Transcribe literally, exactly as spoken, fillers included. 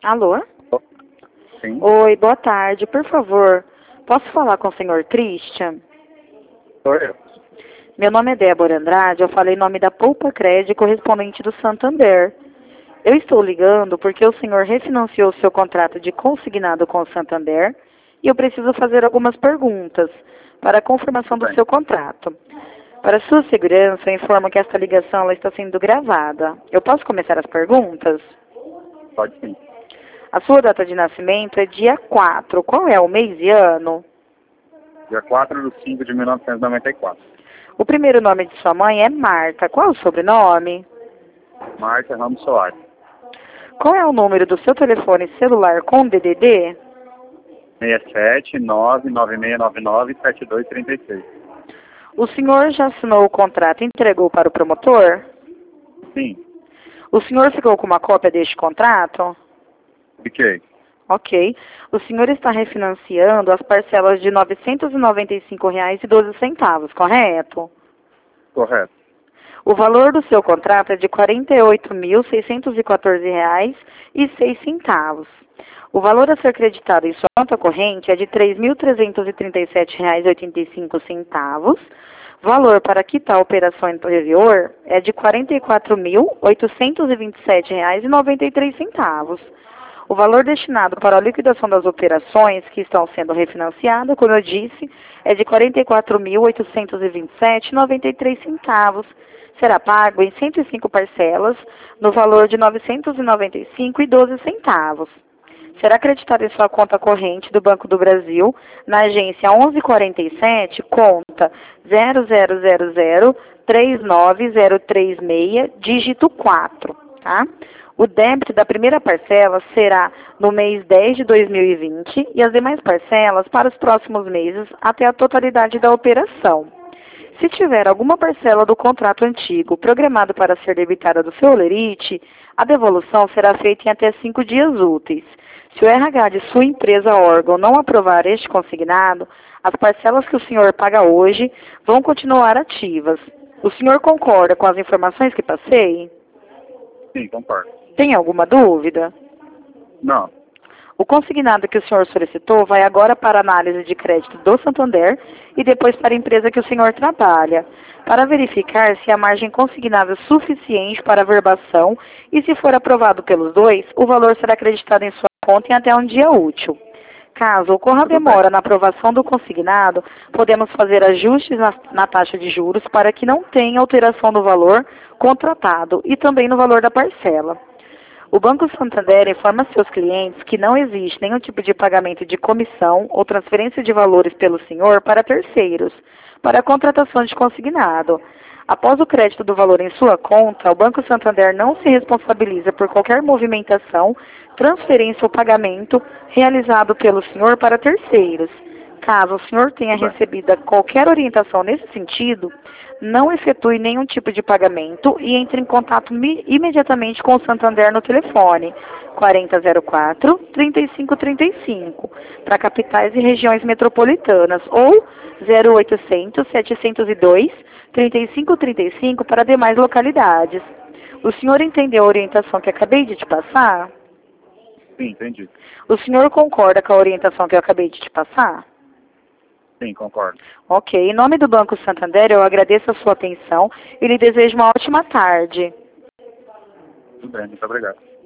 Alô? Sim. Oi, boa tarde. Por favor, posso falar com o senhor Christian? Sou eu. Meu nome é Débora Andrade, eu falei em nome da Poupa Crédito, correspondente do Santander. Eu estou ligando porque o senhor refinanciou o seu contrato de consignado com o Santander e eu preciso fazer algumas perguntas para a confirmação do Bem. seu contrato. Para sua segurança, eu informo que esta ligação ela está sendo gravada. Eu posso começar as perguntas? Pode sim. A sua data de nascimento é dia quatro. Qual é o mês e ano? Dia quatro de cinco de mil novecentos e noventa e quatro. O primeiro nome de sua mãe é Marta. Qual é o sobrenome? Márcia Ramos Soares. Qual é o número do seu telefone celular com D D D? seis sete nove nove seis nove nove sete dois três seis. O senhor já assinou o contrato e entregou para o promotor? Sim. O senhor ficou com uma cópia deste contrato? Fiquei. Ok. O senhor está refinanciando as parcelas de novecentos e noventa e cinco reais e doze centavos, correto? Correto. O valor do seu contrato é de quarenta e oito mil seiscentos e quatorze reais e seis centavos. O valor a ser creditado em sua conta corrente é de três mil trezentos e trinta e sete reais e oitenta e cinco centavos. Valor para quitar a operação anterior é de quarenta e quatro mil oitocentos e vinte e sete reais e noventa e três centavos. O valor destinado para a liquidação das operações que estão sendo refinanciadas, como eu disse, é de quarenta e quatro mil oitocentos e vinte e sete reais e noventa e três centavos. Será pago em cento e cinco parcelas, no valor de novecentos e noventa e cinco reais e doze centavos. Será acreditado em sua conta corrente do Banco do Brasil, na agência onze quarenta e sete, conta zero zero zero zero três nove zero três seis, dígito quatro, tá? O débito da primeira parcela será no mês dez de dois mil e vinte e as demais parcelas para os próximos meses até a totalidade da operação. Se tiver alguma parcela do contrato antigo programado para ser debitada do seu holerite, a devolução será feita em até cinco dias úteis. Se o R H de sua empresa órgão não aprovar este consignado, as parcelas que o senhor paga hoje vão continuar ativas. O senhor concorda com as informações que passei? Sim, concordo. Tem alguma dúvida? Não. O consignado que o senhor solicitou vai agora para a análise de crédito do Santander e depois para a empresa que o senhor trabalha, para verificar se a margem consignável é suficiente para a verbação e, se for aprovado pelos dois, o valor será acreditado em sua conta em até um dia útil. Caso ocorra demora na aprovação do consignado, podemos fazer ajustes na, na taxa de juros para que não tenha alteração do valor contratado e também no valor da parcela. O Banco Santander informa seus clientes que não existe nenhum tipo de pagamento de comissão ou transferência de valores pelo senhor para terceiros, para a contratação de consignado. Após o crédito do valor em sua conta, o Banco Santander não se responsabiliza por qualquer movimentação, transferência ou pagamento realizado pelo senhor para terceiros. Caso o senhor tenha recebido qualquer orientação nesse sentido, não efetue nenhum tipo de pagamento e entre em contato imediatamente com o Santander no telefone quarenta zero quatro, trinta e cinco trinta e cinco para capitais e regiões metropolitanas ou zero oitocentos, setecentos e dois, trinta e cinco trinta e cinco para demais localidades. O senhor entendeu a orientação que acabei de te passar? Sim, entendi. O senhor concorda com a orientação que eu acabei de te passar? Sim, concordo. Ok. Em nome do Banco Santander, eu agradeço a sua atenção e lhe desejo uma ótima tarde. Tudo bem, muito obrigado.